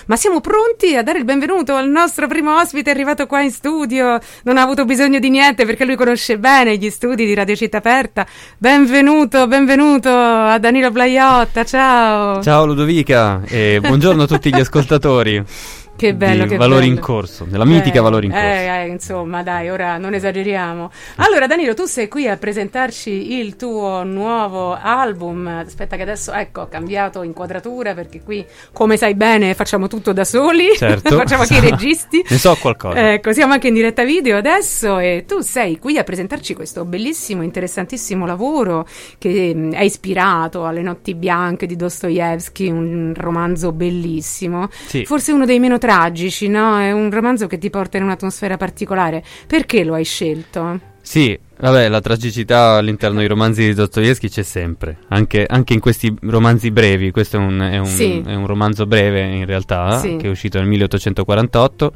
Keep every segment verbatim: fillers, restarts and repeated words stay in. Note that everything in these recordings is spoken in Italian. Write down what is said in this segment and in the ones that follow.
ma siamo pronti a dare il benvenuto al nostro primo ospite arrivato qua in studio. Non ha avuto bisogno di niente perché lui conosce bene gli studi di Radio Città Aperta. Benvenuto, benvenuto a Danilo Blaiotta, ciao. Ciao Ludovica e buongiorno a tutti gli ascoltatori. Che bello, di che Valori bello. in Corso, della mitica eh, Valori in Corso. Eh, eh, insomma, dai, ora non esageriamo. Allora, Danilo, tu sei qui a presentarci il tuo nuovo album. Aspetta che adesso, ecco, ho cambiato inquadratura perché qui, come sai bene, facciamo tutto da soli. Certo. Facciamo anche i registi. Ne so qualcosa. Ecco, siamo anche in diretta video adesso e tu sei qui a presentarci questo bellissimo, interessantissimo lavoro che mh, è ispirato alle Notti Bianche di Dostoevskij, un romanzo bellissimo. Sì. Forse uno dei meno tragici, no? È un romanzo che ti porta in un'atmosfera particolare. Perché lo hai scelto? Sì, vabbè, la tragicità all'interno dei romanzi di Dostoevskij c'è sempre, anche, anche in questi romanzi brevi. Questo è un, è un, sì. è un romanzo breve in realtà, sì. che è uscito nel milleottocentoquarantotto,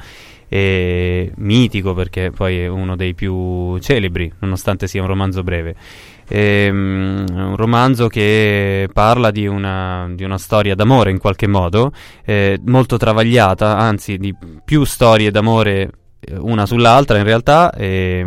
e mitico perché poi è uno dei più celebri, nonostante sia un romanzo breve. È un romanzo che parla di una, di una storia d'amore in qualche modo, eh, molto travagliata, anzi di più storie d'amore una sull'altra in realtà, e,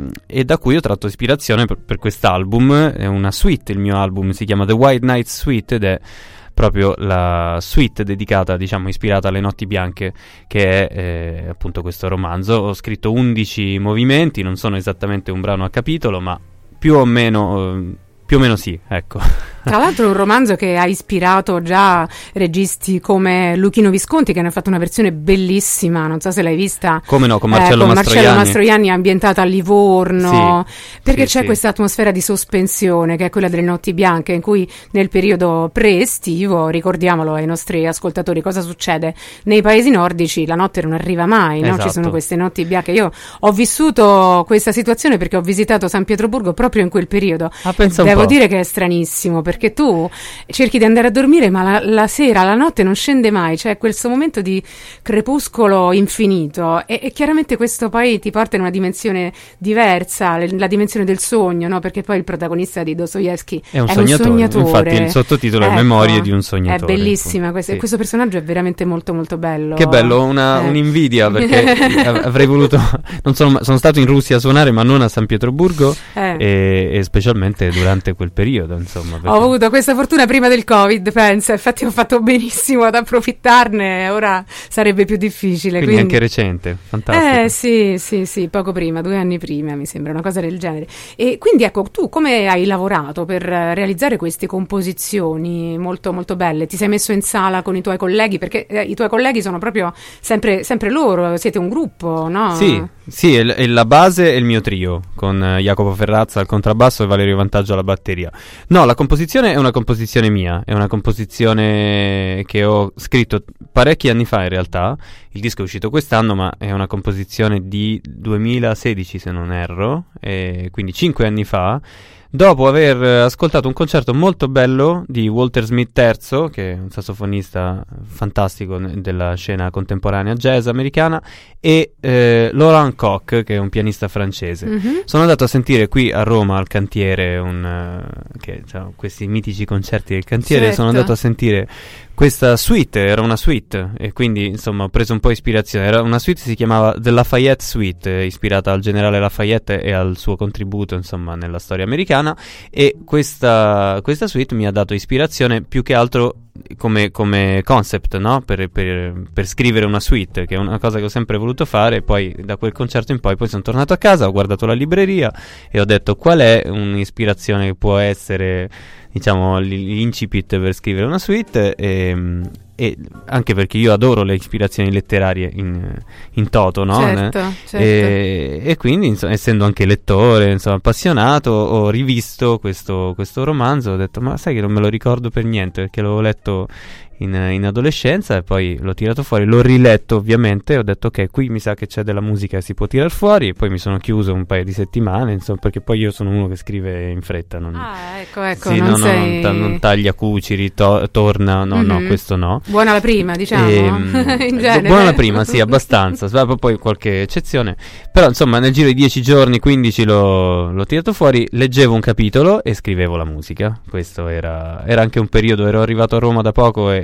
e da cui ho tratto ispirazione per, per quest'album. È una suite, il mio album si chiama The White Night Suite ed è proprio la suite dedicata, diciamo, ispirata alle Notti Bianche, che è eh, appunto questo romanzo. Ho scritto undici movimenti, non sono esattamente un brano a capitolo, ma più o meno più o meno sì, ecco. Tra l'altro è un romanzo che ha ispirato già registi come Luchino Visconti, che ne ha fatto una versione bellissima, non so se l'hai vista. Come no, con Marcello eh, con Mastroianni. Marcello Mastroianni, ambientata a Livorno, sì, perché sì, c'è sì. questa atmosfera di sospensione che è quella delle Notti Bianche, in cui nel periodo pre-estivo, ricordiamolo ai nostri ascoltatori, cosa succede? Nei paesi nordici la notte non arriva mai, no? Esatto. Ci sono queste notti bianche. Io ho vissuto questa situazione perché ho visitato San Pietroburgo proprio in quel periodo. Ah, pensa un Devo po'. dire che è stranissimo, perché tu cerchi di andare a dormire ma la, la sera, la notte non scende mai, c'è questo momento di crepuscolo infinito e, e chiaramente questo poi ti porta in una dimensione diversa, le, la dimensione del sogno, no? Perché poi il protagonista di Dostoevskij è un, è sognatore. un sognatore. Infatti il sottotitolo ecco, è Memorie di un sognatore. È bellissima questa, sì. questo personaggio è veramente molto molto bello. Che bello, una, eh. un'invidia perché avrei voluto, non sono, sono stato in Russia a suonare ma non a San Pietroburgo, eh. e, e specialmente durante quel periodo, insomma. Perché... Ho avuto questa fortuna prima del Covid, pensa, infatti ho fatto benissimo ad approfittarne, ora sarebbe più difficile. Quindi, quindi... anche recente, fantastico. Eh sì, sì, sì, poco prima, due anni prima mi sembra, una cosa del genere. E quindi ecco, tu come hai lavorato per realizzare queste composizioni molto molto belle? Ti sei messo in sala con i tuoi colleghi? Perché eh, i tuoi colleghi sono proprio sempre, sempre loro, siete un gruppo, no? Sì, sì, è, è la base è il mio trio, con eh, Jacopo Ferrazza al contrabbasso e Valerio Vantaggio alla batteria. No, la composizione è una composizione mia, è una composizione che ho scritto parecchi anni fa in realtà. Il disco è uscito quest'anno, ma è una composizione di duemilasedici se non erro, e quindi cinque anni fa, dopo aver ascoltato un concerto molto bello di Walter Smith terzo, che è un sassofonista fantastico della scena contemporanea jazz americana, e eh, Laurent Koch, che è un pianista francese. Mm-hmm. Sono andato a sentire qui a Roma al Cantiere un, uh, che, cioè, questi mitici concerti del Cantiere. Certo. Sono andato a sentire questa suite, era una suite, e quindi insomma ho preso un po' ispirazione. Era una suite, si chiamava The Lafayette Suite, ispirata al generale Lafayette e al suo contributo insomma nella storia americana, e questa, questa suite mi ha dato ispirazione più che altro come, come concept, no? Per, per, per scrivere una suite, che è una cosa che ho sempre voluto fare. E poi da quel concerto in poi poi sono tornato a casa, ho guardato la libreria e ho detto qual è un'ispirazione che può essere, diciamo, l'incipit per scrivere una suite, e, e anche perché io adoro le ispirazioni letterarie in, in toto, no? Certo, certo. E, e quindi insomma, essendo anche lettore, insomma, appassionato, ho rivisto questo, questo romanzo, ho detto ma sai che non me lo ricordo per niente perché l'avevo letto In, in adolescenza, e poi l'ho tirato fuori, l'ho riletto ovviamente, ho detto ok, qui mi sa che c'è della musica che si può tirar fuori, e poi mi sono chiuso un paio di settimane, insomma, perché poi io sono uno che scrive in fretta, non, ah ecco ecco sì, non, no, sei... no, non, ta- non taglia cuciri, to- torna, no, mm-hmm. no, questo no. Buona la prima, diciamo, e, in genere. Buona la prima, sì, abbastanza, poi qualche eccezione, però insomma nel giro di dieci giorni, quindici l'ho, l'ho tirato fuori, leggevo un capitolo e scrivevo la musica. Questo era, era anche un periodo, ero arrivato a Roma da poco e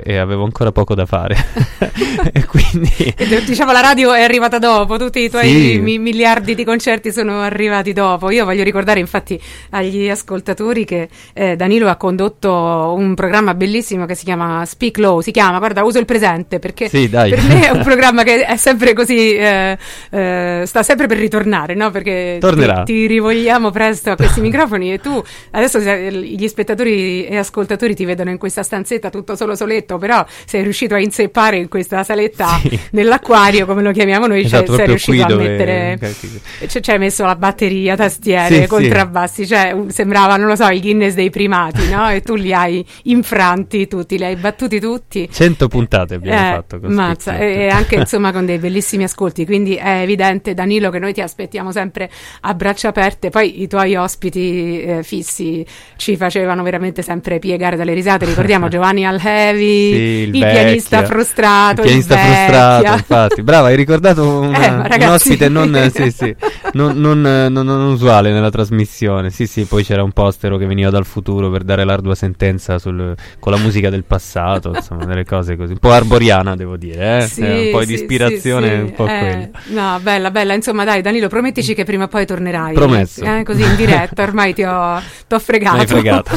e avevo ancora poco da fare. E quindi e, diciamo la radio è arrivata dopo, tutti i tuoi sì. mi- miliardi di concerti sono arrivati dopo. Io voglio ricordare infatti agli ascoltatori che eh, Danilo ha condotto un programma bellissimo che si chiama Speak Low, si chiama, guarda, uso il presente perché sì, dai. per me è un programma che è sempre così eh, eh, sta sempre per ritornare, no? Perché tornerà. Ti, ti rivogliamo presto a questi microfoni e tu adesso gli spettatori e ascoltatori ti vedono in questa stanzetta tutto solo soletto, però sei riuscito a inzeppare in questa saletta sì. nell'acquario, come lo chiamiamo noi, esatto, cioè, sei riuscito a dove... mettere cioè, ci hai messo la batteria, tastiere, sì, contrabbassi, sì. cioè sembrava, non lo so, i Guinness dei primati, no? E tu li hai infranti tutti, li hai battuti tutti. Cento puntate abbiamo eh, fatto con mazza, e anche insomma con dei bellissimi ascolti, quindi è evidente, Danilo, che noi ti aspettiamo sempre a braccia aperte. Poi i tuoi ospiti eh, fissi ci facevano veramente sempre piegare dalle risate, ricordiamo Giovanni Alhevi, sì, il, il pianista frustrato, il pianista il frustrato, infatti, brava, hai ricordato una, eh, ragazzi... un ospite non, sì, sì, non, non, non, non usuale nella trasmissione, sì sì, poi c'era un postero che veniva dal futuro per dare l'ardua sentenza sul, con la musica del passato, insomma delle cose così, un po' arboriana devo dire, eh? Sì, eh, un po' sì, di ispirazione, sì, sì. un po' eh, quella. No, bella, bella, insomma dai Danilo, promettici che prima o poi tornerai. Promesso. Eh, così in diretta, ormai ti ho, t'ho fregato. Mi hai fregato.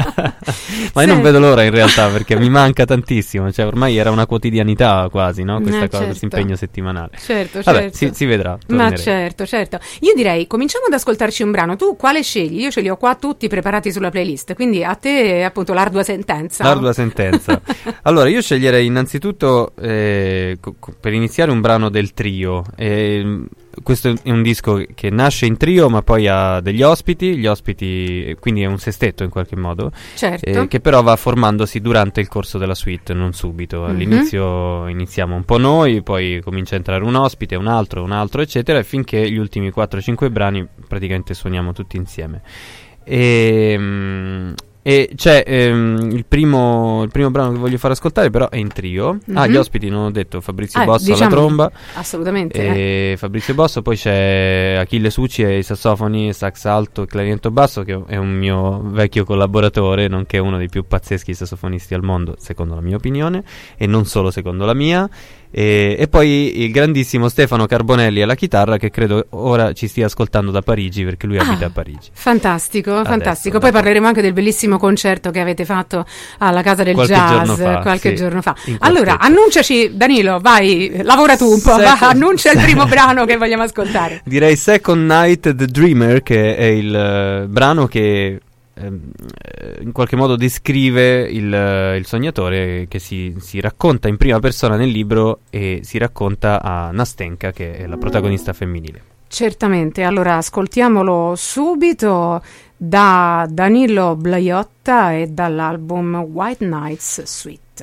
Ma io non vedo l'ora in realtà, perché mi manca tantissimo, cioè ormai era una quotidianità quasi, no? Questa eh, cosa, certo. questo impegno settimanale. Certo, Vabbè, certo. si, si vedrà. Tornerei. Ma certo, certo. Io direi, cominciamo ad ascoltarci un brano. Tu quale scegli? Io ce li ho qua tutti preparati sulla playlist, quindi a te appunto l'ardua sentenza. L'ardua sentenza. Allora, io sceglierei innanzitutto eh, co- per iniziare un brano del trio. Eh, questo è un disco che nasce in trio, ma poi ha degli ospiti, gli ospiti, quindi è un sestetto in qualche modo, certo. eh, che però va formandosi durante il corso della suite, non subito. All'inizio mm-hmm. iniziamo un po' noi, poi comincia a entrare un ospite, un altro, un altro, eccetera, finché gli ultimi quattro cinque brani praticamente suoniamo tutti insieme. E... Mm, E c'è ehm, il, primo, il primo brano che voglio far ascoltare, però è in trio. Mm-hmm. Ah, gli ospiti non ho detto, Fabrizio ah, Bosso diciamo, alla tromba. Assolutamente. E eh. Fabrizio Bosso, poi c'è Achille Succi ai sassofoni, sax alto e clarinetto basso, che è un mio vecchio collaboratore, nonché uno dei più pazzeschi sassofonisti al mondo, secondo la mia opinione, e non solo secondo la mia. E, e poi il grandissimo Stefano Carbonelli alla chitarra, che credo ora ci stia ascoltando da Parigi, perché lui abita ah, a Parigi. Fantastico, Adesso, fantastico. Poi parleremo anche del bellissimo concerto che avete fatto alla Casa del qualche Jazz giorno fa, qualche sì, giorno fa. Allora, quartetto. Annunciaci, Danilo, vai, lavora tu un po', va, annuncia il primo brano che vogliamo ascoltare. Direi Second Night The Dreamer, che è il uh, brano che in qualche modo descrive il, il sognatore, che si, si racconta in prima persona nel libro e si racconta a Nastenka, che è la protagonista femminile. Certamente, allora ascoltiamolo subito da Danilo Blaiotta e dall'album White Nights Suite.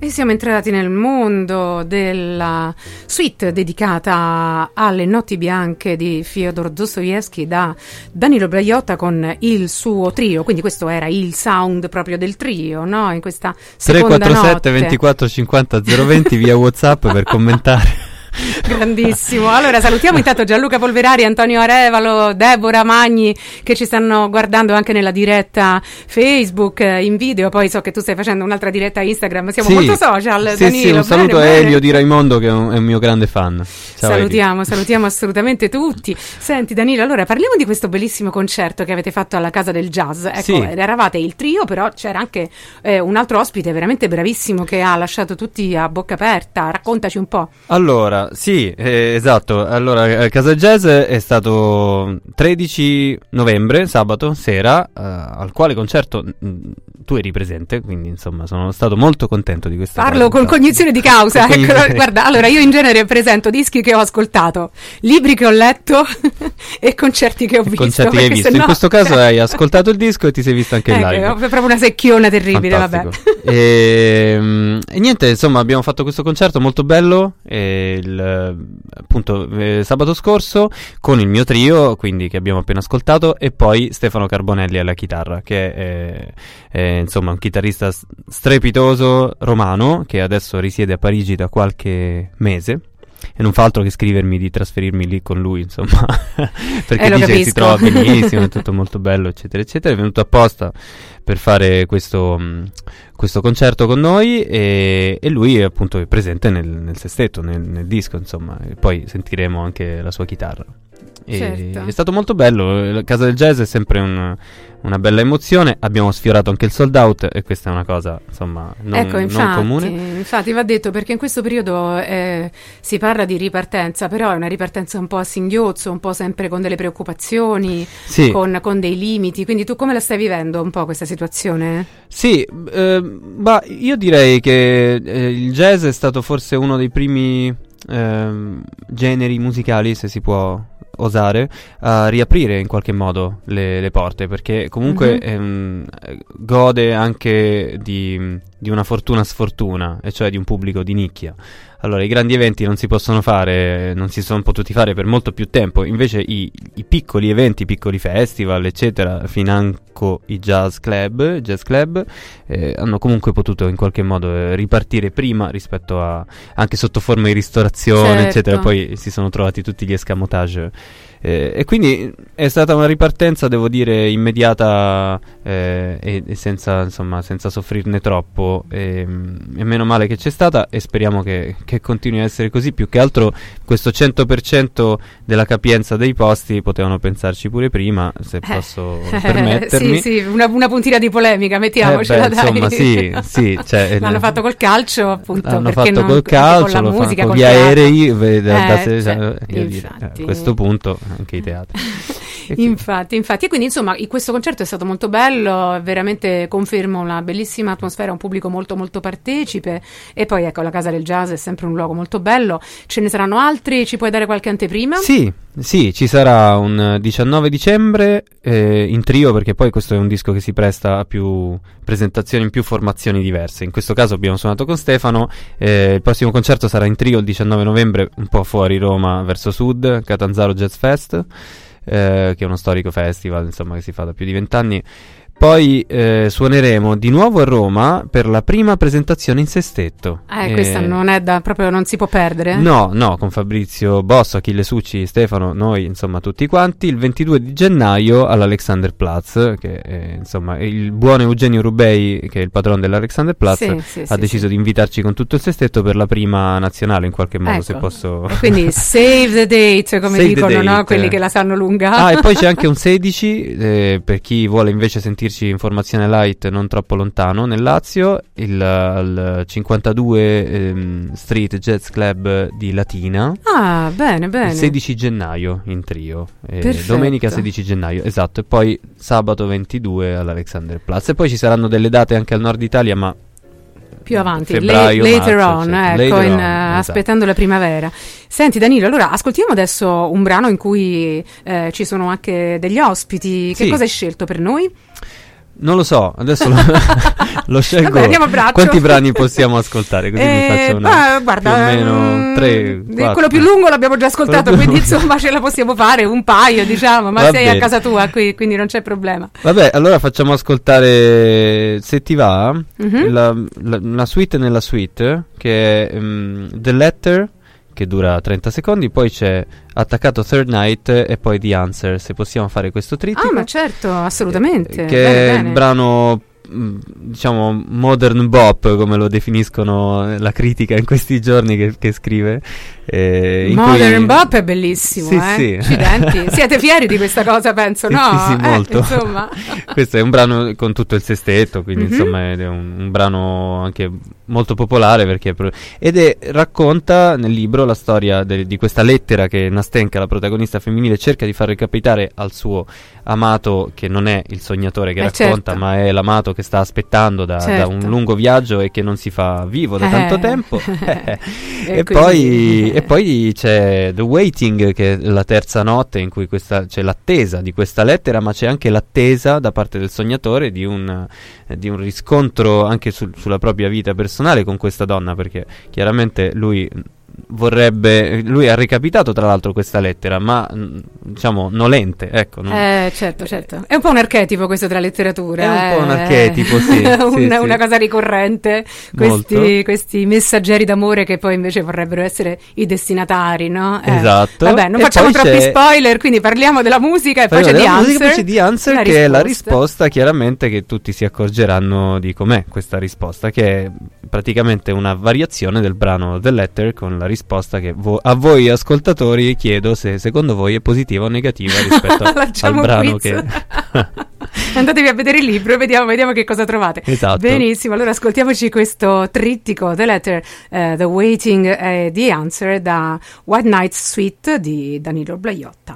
così siamo entrati nel mondo della suite dedicata alle notti bianche di Fyodor Dostoevskij da Danilo Braiotta con il suo trio, quindi questo era il sound proprio del trio, no? In questa seconda tre quattro sette notte. ventiquattro cinquanta zero venti via WhatsApp per commentare. Grandissimo. Allora salutiamo intanto Gianluca Polverari, Antonio Arevalo, Deborah Magni che ci stanno guardando anche nella diretta Facebook in video, poi so che tu stai facendo un'altra diretta Instagram, siamo sì, molto social. sì, Danilo, sì, un bene, saluto a bene. Elio di Raimondo che è un, è un mio grande fan. Ciao, salutiamo, Elio. salutiamo assolutamente tutti. Senti Danilo, allora parliamo di questo bellissimo concerto che avete fatto alla Casa del Jazz. Ecco, sì. eravate il trio, però c'era anche eh, un altro ospite veramente bravissimo che ha lasciato tutti a bocca aperta. Raccontaci un po'. Allora, sì, eh, esatto. Allora, Casa Jazz è stato tredici novembre, sabato sera, eh, al quale concerto mh, tu eri presente, quindi insomma sono stato molto contento di questa Parlo cosa. con cognizione di causa. Con Ecco, cognizione. guarda, allora io in genere presento dischi che ho ascoltato, libri che ho letto e concerti che ho visto. Concerti che hai visto. Sennò... In questo caso hai ascoltato il disco e ti sei visto anche il ecco, live. è proprio una secchiona terribile, Fantastico. vabbè. E, e niente, insomma, abbiamo fatto questo concerto molto bello, e il, appunto eh, sabato scorso con il mio trio, quindi che abbiamo appena ascoltato, e poi Stefano Carbonelli alla chitarra, che è, è insomma un chitarrista strepitoso romano che adesso risiede a Parigi da qualche mese. E non fa altro che scrivermi di trasferirmi lì con lui, insomma, perché eh, dice capisco. che si trova benissimo, è tutto molto bello, eccetera, eccetera. È venuto apposta per fare questo, mh, questo concerto con noi, e, e lui è appunto presente nel, nel sestetto, nel, nel disco, insomma, e poi sentiremo anche la sua chitarra. E Certo. È stato molto bello. La Casa del Jazz è sempre un, una bella emozione. Abbiamo sfiorato anche il sold out, e questa è una cosa insomma non, ecco, infatti, non comune. infatti va detto, perché in questo periodo eh, si parla di ripartenza, però è una ripartenza un po' a singhiozzo, un po' sempre con delle preoccupazioni, Sì. con, con dei limiti, quindi tu come la stai vivendo un po' questa situazione? Sì, eh, bah, io direi che eh, il jazz è stato forse uno dei primi ehm, generi musicali, se si può osare, a riaprire in qualche modo le, le porte, perché comunque Mhm. ehm, gode anche di, di una fortuna sfortuna, e cioè di un pubblico di nicchia. Allora, i grandi eventi non si possono fare, non si sono potuti fare per molto più tempo, invece i, i piccoli eventi, i piccoli festival, eccetera, financo i jazz club, jazz club eh, hanno comunque potuto in qualche modo eh, ripartire prima rispetto a, anche sotto forma di ristorazione, Certo. eccetera, poi si sono trovati tutti gli escamotage. Eh, e quindi è stata una ripartenza, devo dire, immediata eh, e, e senza, insomma, senza soffrirne troppo, e, e meno male che c'è stata, e speriamo che, che continui a essere così. Più che altro questo cento per cento della capienza dei posti potevano pensarci pure prima, se Eh. posso permettermi. sì, sì, una, una puntina di polemica, mettiamocela, Eh beh, insomma, dai. sì, sì, cioè, L'hanno eh, fatto col calcio, appunto. L'hanno perché fatto non- col anche calcio, con la lo musica, fanno con col gli teatro. aerei, ve- da- da Eh, se- cioè, voglio dire, eh, infatti. a questo punto anche i teatri. E quindi- Infatti, infatti, e quindi insomma i- questo concerto è stato molto bello, veramente confermo una bellissima atmosfera, un pubblico molto molto partecipe, e poi ecco, la Casa del Jazz è sempre un luogo molto bello. Ce ne saranno altri? Ci puoi dare qualche anteprima? Sì, sì, ci sarà un diciannove dicembre eh, in trio, perché poi questo è un disco che si presta a più presentazioni, in più formazioni diverse. In questo caso abbiamo suonato con Stefano, eh, il prossimo concerto sarà in trio il diciannove novembre, un po' fuori Roma verso sud, Catanzaro Jazz Fest, eh, che è uno storico festival, insomma, che si fa da più di vent'anni. Poi eh, suoneremo di nuovo a Roma per la prima presentazione in sestetto. Eh, questa Eh, non è da proprio, non si può perdere. No, no, con Fabrizio Bosso, Achille Succi, Stefano, noi, insomma, tutti quanti, il ventidue di gennaio all'Alexanderplatz, che è, insomma, il buon Eugenio Rubei, che è il patron dell'Alexanderplatz, Sì, sì, ha sì, deciso sì. di invitarci con tutto il sestetto per la prima nazionale, in qualche modo, Ecco. se posso... E quindi save the date, come Save the dicono, no? date. Quelli che la sanno lunga. Ah, e poi c'è anche un sedici, eh, per chi vuole invece sentirci in formazione light non troppo lontano, nel Lazio, il, al cinquantadue ehm, Street Jazz Club di Latina. Ah, bene, bene. Il sedici gennaio in trio, eh, Perfetto. domenica sedici gennaio, esatto, e poi sabato ventidue all'Alexanderplatz. E poi ci saranno delle date anche al nord Italia, ma più avanti, febbraio, la- later marzo, on, eccetera. ecco, Later in, on, eh, esatto. aspettando la primavera. Senti Danilo, allora ascoltiamo adesso un brano in cui eh, ci sono anche degli ospiti. Che Sì. cosa hai scelto per noi? Non lo so, adesso lo, lo scelgo. Vabbè, andiamo a braccio. Quanti brani possiamo ascoltare? Così Eh, mi faccio una, ah, guarda, più o meno mm, tre, quattro. quello più lungo l'abbiamo già ascoltato, Quello più quindi lungo. insomma ce la possiamo fare, un paio diciamo, ma Va sei bene. a casa tua qui, quindi non c'è problema. Vabbè, allora facciamo ascoltare, se ti va, Mhm. la, la, la suite nella suite, che è um, The Letter, che dura trenta secondi, poi c'è Attaccato Third Night e poi The Answer, se possiamo fare questo trittico. Ah, ma certo, assolutamente. Eh, Che Bene, è bene. il brano, mh, diciamo, modern bop, come lo definiscono la critica in questi giorni che, che scrive. eh, in Modern cui- Bop è bellissimo, Sì, eh? sì. Accidenti. Siete fieri di questa cosa, penso, Sì, no? sì, sì, Eh, molto. insomma. Questo è un brano con tutto il sestetto, quindi Mhm. insomma ed è un, un brano anche molto popolare perché è pro- ed è, racconta nel libro la storia de- di questa lettera che Nastenka, la protagonista femminile, cerca di far recapitare al suo amato, che non è il sognatore che Eh, racconta, certo. ma è l'amato che sta aspettando da, da Certo. un lungo viaggio e che non si fa vivo da Eh. tanto tempo. E e, quindi- poi, e poi c'è The Waiting, che è la terza notte in cui questa, c'è l'attesa di questa lettera, ma c'è anche l'attesa da parte del sognatore di un, eh, di un riscontro anche sul- sulla propria vita personale con questa donna, perché chiaramente lui vorrebbe, lui ha recapitato tra l'altro questa lettera, ma mh, diciamo nolente, ecco. non- Eh, certo, certo. È un po' un archetipo questo della letteratura. È un po' un eh. archetipo, sì, una, sì, sì. una cosa ricorrente. Molto. Questi, questi messaggeri d'amore che poi invece vorrebbero essere i destinatari, no? Eh. Esatto. Vabbè, non E facciamo poi troppi c'è- spoiler, quindi parliamo della musica e poi c'è Parliamo The della musica, Answer. poi c'è The Answer, la che è la risposta. risposta, chiaramente, che tutti si accorgeranno di com'è questa risposta, che è praticamente una variazione del brano The Letter, con la risposta che vo- a voi ascoltatori chiedo se secondo voi è positiva o negativa rispetto al Lanciamo un brano quiz. che... Andatevi a vedere il libro e vediamo, vediamo che cosa trovate. Esatto. Benissimo, allora ascoltiamoci questo trittico, The Letter, eh, The Waiting e The Answer, da White Night Suite di Danilo Blaiotta.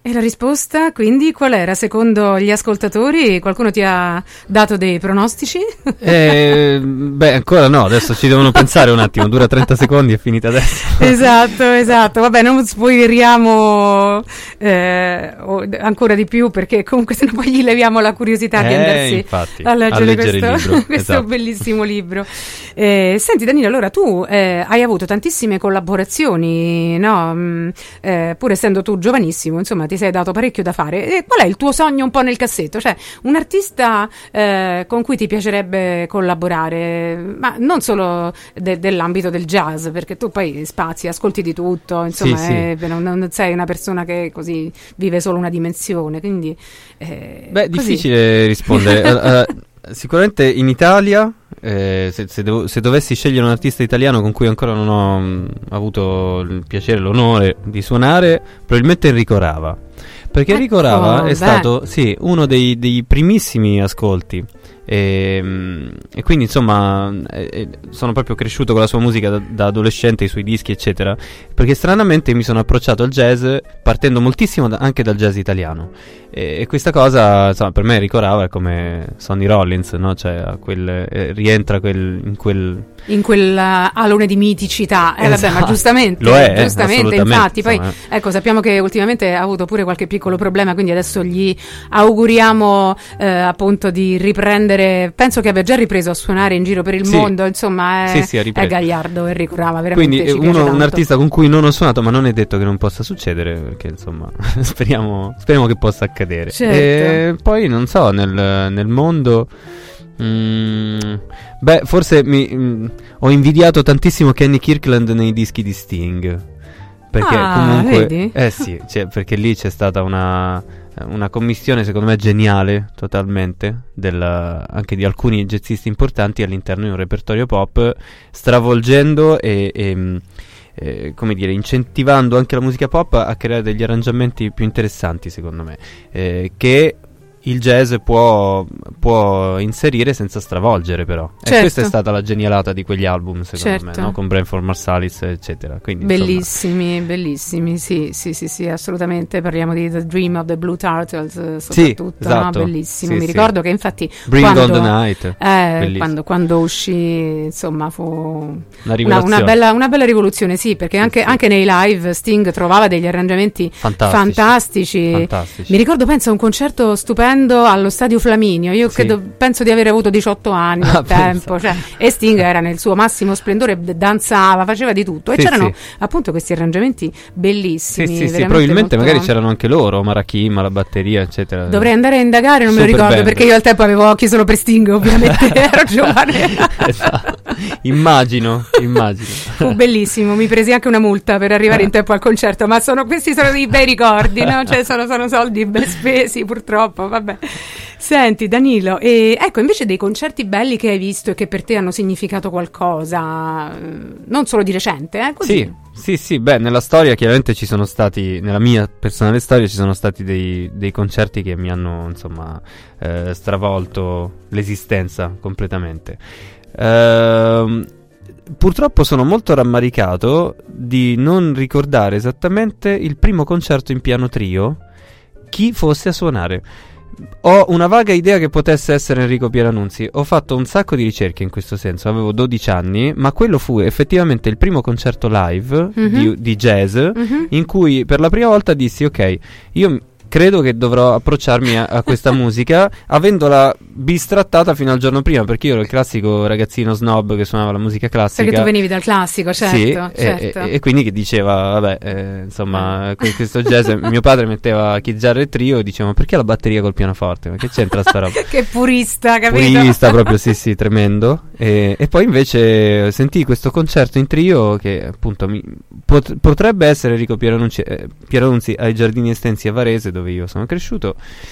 E la risposta, quindi, qual era? Secondo gli ascoltatori, qualcuno ti ha dato dei pronostici? Eh, beh, ancora no, adesso ci devono pensare un attimo, dura trenta secondi, è finita adesso. Esatto, esatto, vabbè, non spoileriamo eh, ancora di più, perché comunque se no poi gli leviamo la curiosità eh, di andarsi infatti, a leggere, a leggere questo, il libro, questo esatto. bellissimo libro. Eh, senti Danilo, allora tu eh, hai avuto tantissime collaborazioni, no? Mm, eh, pur essendo tu giovanissimo, insomma, ti sei dato parecchio da fare. E qual è il tuo sogno un po' nel cassetto? Cioè, un artista eh, con cui ti piacerebbe collaborare, ma non solo de- dell'ambito del jazz, perché tu poi spazi, ascolti di tutto, insomma, Sì, eh, sì. non, non sei una persona che così vive solo una dimensione, quindi... Eh, Beh, così. difficile rispondere. uh, uh, sicuramente in Italia, eh, se, se, devo, se dovessi scegliere un artista italiano con cui ancora non ho mh, avuto il piacere, l'onore di suonare, probabilmente Enrico Rava. Perché Ecco, Enrico Rava è beh. stato, sì, uno dei, dei primissimi ascolti. E, e quindi insomma eh, sono proprio cresciuto con la sua musica da, da adolescente, i suoi dischi eccetera, perché stranamente mi sono approcciato al jazz partendo moltissimo da, anche dal jazz italiano, e, e questa cosa insomma per me ricordava è come Sonny Rollins, no? Cioè a quel, eh, rientra quel, in quel in quel uh, alone di miticità, eh, Esatto. vabbè, ma giustamente, Lo è, giustamente, assolutamente, infatti, poi insomma. ecco, sappiamo che ultimamente ha avuto pure qualche piccolo problema, quindi adesso gli auguriamo eh, appunto di riprendere, penso che abbia già ripreso a suonare in giro per il Sì. mondo, insomma, è, Sì, sì, ha è ripreso. gagliardo Enrico Rava, veramente Quindi ci eh, piace uno, un tanto. artista con cui non ho suonato, ma non è detto che non possa succedere, perché insomma speriamo, speriamo che possa accadere. Certo. E poi non so, nel, nel mondo mm, beh, forse mi, mm, ho invidiato tantissimo Kenny Kirkland nei dischi di Sting, perché Ah, comunque vedi? eh sì, cioè, perché lì c'è stata una una commissione secondo me geniale totalmente della, anche di alcuni jazzisti importanti all'interno di un repertorio pop, stravolgendo e, e eh, come dire, incentivando anche la musica pop a creare degli arrangiamenti più interessanti secondo me, eh, che il jazz può, può inserire senza stravolgere però. Certo. E questa è stata la genialata di quegli album secondo Certo. me, no? Con Branford Marsalis eccetera. Quindi, Bellissimi, insomma, bellissimi, sì, sì, sì, sì, assolutamente. Parliamo di The Dream of the Blue Turtles, eh, soprattutto, sì, esatto. no? Bellissimo. Sì, Mi sì. ricordo che infatti Bring quando, on the Night, eh, quando, quando uscì, insomma, fu una una, rivoluzione. una, bella, una bella rivoluzione, sì, perché anche, sì. anche nei live Sting trovava degli arrangiamenti fantastici. fantastici. fantastici. Mi ricordo, penso, a un concerto stupendo allo Stadio Flaminio. Io Sì. credo, penso di aver avuto diciotto anni Ah, al tempo, cioè, e Sting era nel suo massimo splendore, d- danzava, faceva di tutto, e Sì, c'erano sì. appunto questi arrangiamenti bellissimi. Sì, sì, sì, veramente probabilmente molto- magari c'erano anche loro, Marachim, la batteria, eccetera. Dovrei andare a indagare, non me lo Super ricordo, band. perché io al tempo avevo occhi solo per Sting, ovviamente ero giovane. Esatto. Immagino, immagino. Fu bellissimo, mi presi anche una multa per arrivare in tempo al concerto, ma sono, questi sono dei bei ricordi, no? Cioè sono, sono soldi ben spesi, purtroppo, vabbè. Senti Danilo, e ecco invece dei concerti belli che hai visto e che per te hanno significato qualcosa, eh, non solo di recente, eh? Così. Sì, sì, sì, beh, nella storia chiaramente ci sono stati, nella mia personale storia ci sono stati dei, dei concerti che mi hanno, insomma, eh, stravolto l'esistenza completamente. Ehm... Purtroppo sono molto rammaricato di non ricordare esattamente il primo concerto in piano trio, chi fosse a suonare. Ho una vaga idea che potesse essere Enrico Pieranunzi. Ho fatto un sacco di ricerche in questo senso, avevo dodici anni, ma quello fu effettivamente il primo concerto live Mhm. di, di jazz, Mhm. in cui per la prima volta dissi ok, io credo che dovrò approcciarmi a, a questa musica avendola bistrattata fino al giorno prima, perché io ero il classico ragazzino snob che suonava la musica classica. Perché tu venivi dal classico, certo, Sì, certo. E, e, e quindi che diceva, vabbè, eh, insomma, que- questo jazz, mio padre metteva chitarra e trio, diceva, ma perché la batteria col pianoforte? Ma che c'entra sta roba? Che purista, capito? Purista proprio, sì, sì, tremendo. E, e poi invece sentii questo concerto in trio che appunto mi, pot- potrebbe essere Enrico Pieranunzi, eh, Pieranunzi ai Giardini Estensi a Varese, dove io sono cresciuto.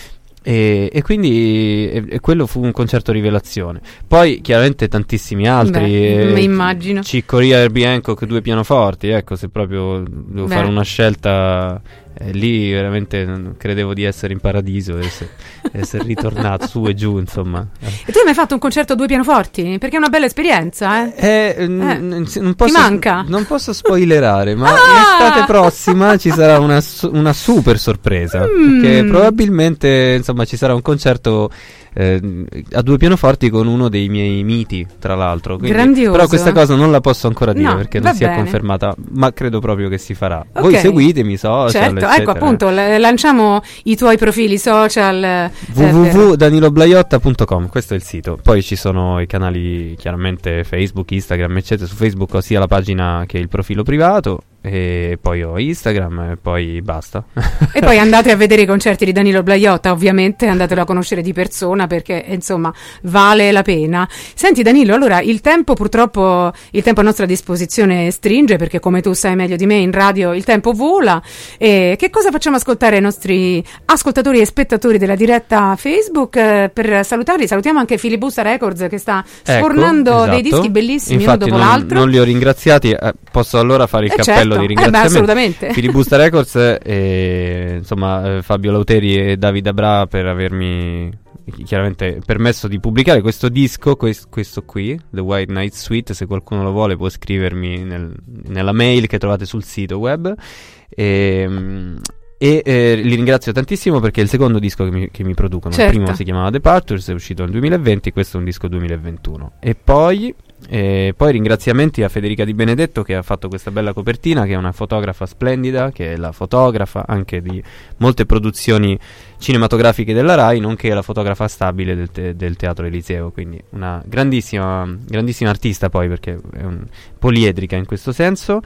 E, e quindi e, e quello fu un concerto rivelazione. Poi chiaramente tantissimi altri. Beh, eh, mi immagino. Chick Corea e Herbie Hancock, due pianoforti. Ecco, se proprio devo Beh. fare una scelta eh, lì veramente credevo di essere in paradiso, essere, essere ritornato su e giù, insomma. E tu hai mai fatto un concerto a due pianoforti? Perché è una bella esperienza, eh? eh, n- eh. n- non posso, Ti manca? Non posso spoilerare, ma ah! l'estate prossima ci sarà una, su- una super sorpresa, mm. perché probabilmente, insomma, ci sarà un concerto Eh, a due pianoforti con uno dei miei miti, tra l'altro. Quindi, grandioso. però questa cosa non la posso ancora dire, no, perché non si bene. è confermata, ma credo proprio che si farà. Okay. Voi seguitemi, social, certo, eccetera. ecco appunto, l- lanciamo i tuoi profili social. w w w punto danilo blaiotta punto com, questo è il sito. Poi ci sono i canali, chiaramente Facebook, Instagram, eccetera. Su Facebook ho sia la pagina che il profilo privato, e poi ho Instagram e poi basta. E poi andate a vedere i concerti di Danilo Blaiotta, ovviamente andatelo a conoscere di persona, perché insomma vale la pena. Senti Danilo, allora il tempo purtroppo il tempo a nostra disposizione stringe, perché come tu sai meglio di me in radio il tempo vola. E che cosa facciamo ascoltare ai nostri ascoltatori e spettatori della diretta Facebook? Eh, per salutarli salutiamo anche Filibusta Records, che sta sfornando ecco, esatto. dei dischi bellissimi. Infatti uno dopo non, l'altro. non li ho ringraziati, eh, posso allora fare il eh cappello certo. di Eh, ringraziamento. beh, assolutamente. Filibusta Records e insomma eh, Fabio Lauteri e Davide Abra per avermi chiaramente permesso di pubblicare questo disco, quest- questo qui, The White Night Suite. Se qualcuno lo vuole può scrivermi nel, nella mail che trovate sul sito web. E, e eh, li ringrazio tantissimo perché è il secondo disco che mi, che mi producono. Certo. Il primo si chiamava Departures, è uscito nel duemilaventi, questo è un disco duemilaventuno. E poi E poi ringraziamenti a Federica Di Benedetto, che ha fatto questa bella copertina, che è una fotografa splendida, che è la fotografa anche di molte produzioni cinematografiche della Rai, nonché la fotografa stabile del, te- del Teatro Eliseo, quindi una grandissima grandissima artista, poi perché è un poliedrica in questo senso.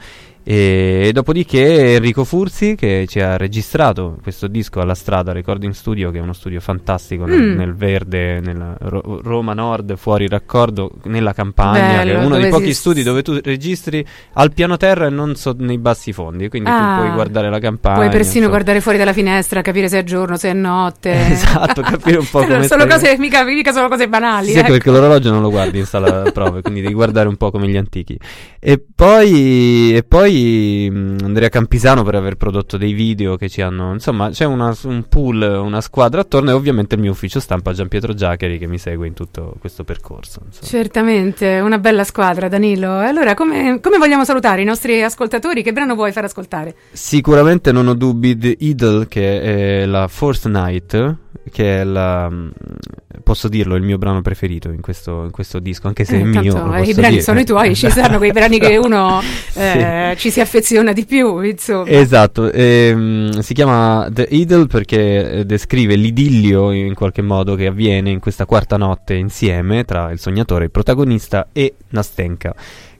E dopodiché Enrico Fursi, che ci ha registrato questo disco alla Strada Recording Studio, che è uno studio fantastico nel, Mm. nel verde, nella Ro- Roma Nord, fuori raccordo, nella campagna. Bello, che è uno dove dei pochi si- studi dove tu registri al piano terra e non so, nei bassi fondi, quindi Ah, tu puoi guardare la campagna, puoi persino insomma. guardare fuori dalla finestra, capire se è giorno, se è notte. Esatto, capire un po' come sono stai- cose, mica, mica sono cose banali. Sì, anche ecco. perché l'orologio non lo guardi in sala prove, quindi devi guardare un po' come gli antichi. E poi, e poi mh, Andrea Campisano per aver prodotto dei video che ci hanno, insomma, c'è una, un pool, una squadra attorno, e ovviamente il mio ufficio stampa Gianpietro Giacheri, che mi segue in tutto questo percorso, insomma. Certamente, una bella squadra, Danilo. E allora, come, come vogliamo salutare i nostri ascoltatori? Che brano vuoi far ascoltare? Sicuramente non ho dubbi The Idol, che è la Fourth Night, che è la, posso dirlo, il mio brano preferito in questo, in questo disco, anche se Eh, è mio. tanto, lo eh, posso i brani dire. sono i tuoi, ci saranno quei brani che uno eh, Sì. ci si affeziona di più, insomma. Esatto, ehm, si chiama The Idol perché eh, descrive l'idillio in qualche modo che avviene in questa quarta notte insieme tra il sognatore, il protagonista, e Nastenka,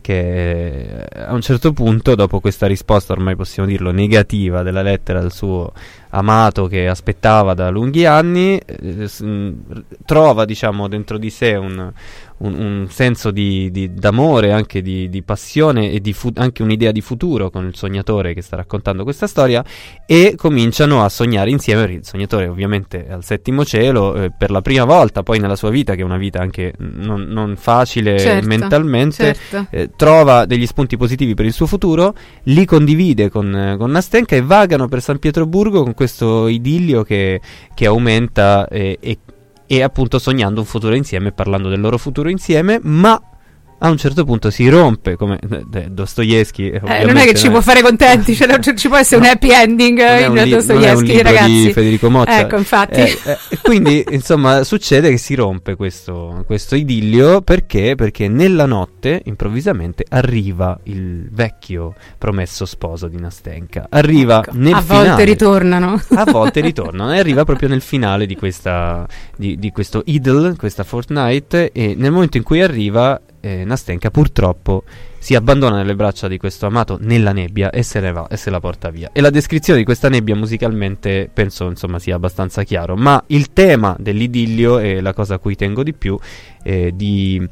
che eh, a un certo punto, dopo questa risposta ormai possiamo dirlo negativa della lettera del suo amato che aspettava da lunghi anni, eh, s- mh, trova, diciamo, dentro di sé un, un, un senso di, di d'amore, anche di, di passione, e di fu- anche un'idea di futuro con il sognatore che sta raccontando questa storia, e cominciano a sognare insieme, perché il sognatore ovviamente è al settimo cielo, eh, per la prima volta poi nella sua vita, che è una vita anche non, non facile Certo, mentalmente, certo. eh, trova degli spunti positivi per il suo futuro, li condivide con, eh, con Nastenka, e vagano per San Pietroburgo con questo idillio che, che aumenta, eh, e, e appunto sognando un futuro insieme, parlando del loro futuro insieme, ma a un certo punto si rompe, come eh, Dostoevsky. Eh, non è che ci può fare contenti, cioè, non ci ci può essere un happy ending eh, in li- non è un Dostoevsky, libro ragazzi. di Federico Moccia. Ecco, infatti. Eh, eh, e quindi, insomma, succede che si rompe questo, questo idillio, perché? Perché nella notte, improvvisamente, arriva il vecchio promesso sposo di Nastenka. Arriva Ecco, nel a finale. volte ritornano. A volte ritornano, e arriva proprio nel finale di questa di, di questo Idol, questa Fortnite, e nel momento in cui arriva, eh, Nastenka purtroppo si abbandona nelle braccia di questo amato nella nebbia e se ne va e se la porta via. E la descrizione di questa nebbia musicalmente penso, insomma, sia abbastanza chiaro, ma il tema dell'idillio è la cosa a cui tengo di più, eh, di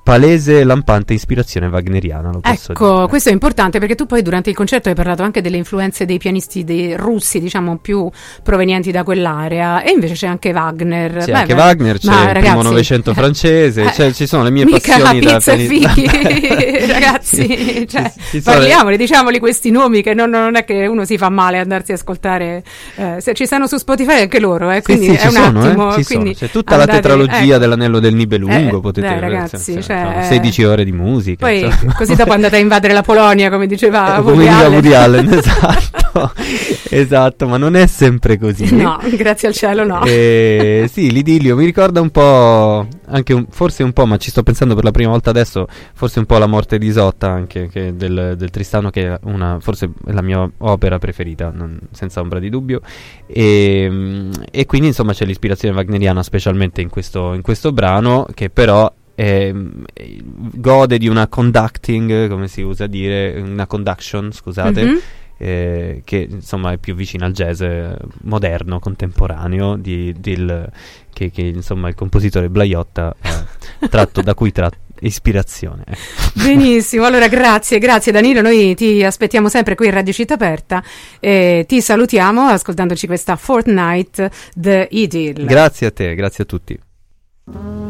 palese lampante ispirazione wagneriana, lo posso ecco, dire. questo è importante perché tu poi durante il concerto hai parlato anche delle influenze dei pianisti dei russi, diciamo più provenienti da quell'area, e invece c'è anche Wagner. C'è Beh, anche beh, Wagner, c'è ma, il ragazzi, primo novecento francese, eh, cioè, ci sono le mie mica passioni da pizza e pianista. fichi, ragazzi, cioè, Ci- ci sono- parliamoli, diciamoli questi nomi, che non, non è che uno si fa male andarsi a ascoltare, eh, se ci stanno su Spotify anche loro, eh, Sì, quindi sì, è ci un sono, attimo, eh, ci quindi sono. C'è tutta la andate- tetralogia ecco. dell'Anello del Nibelungo, Eh, potete dai, vedere, ragazzi, cioè, cioè, sono sedici ore di musica. Poi insomma. così dopo andate a invadere la Polonia, come diceva Eh, Woody come diceva Allen. Woody Allen, esatto, esatto, ma non è sempre così. No, grazie al cielo no. Eh, sì, l'idillio mi ricorda un po', anche un- forse un po', ma ci sto pensando per la prima volta adesso, forse un po' la morte di Isotta anche, che del, del Tristano, che è una, forse è la mia opera preferita, non- senza ombra di dubbio, e, e quindi insomma c'è l'ispirazione wagneriana specialmente in questo, in questo brano, che però eh, gode di una conducting, come si usa dire, una conduction, scusate, Mhm. eh, che insomma è più vicina al jazz eh, moderno, contemporaneo, di, del- che, che insomma il compositore Blaiotta ha tratto, da cui tratta ispirazione. Benissimo, allora grazie, grazie Danilo, noi ti aspettiamo sempre qui in Radio Città Aperta e ti salutiamo ascoltandoci questa Fortnight The Idyll. Grazie a te, grazie a tutti.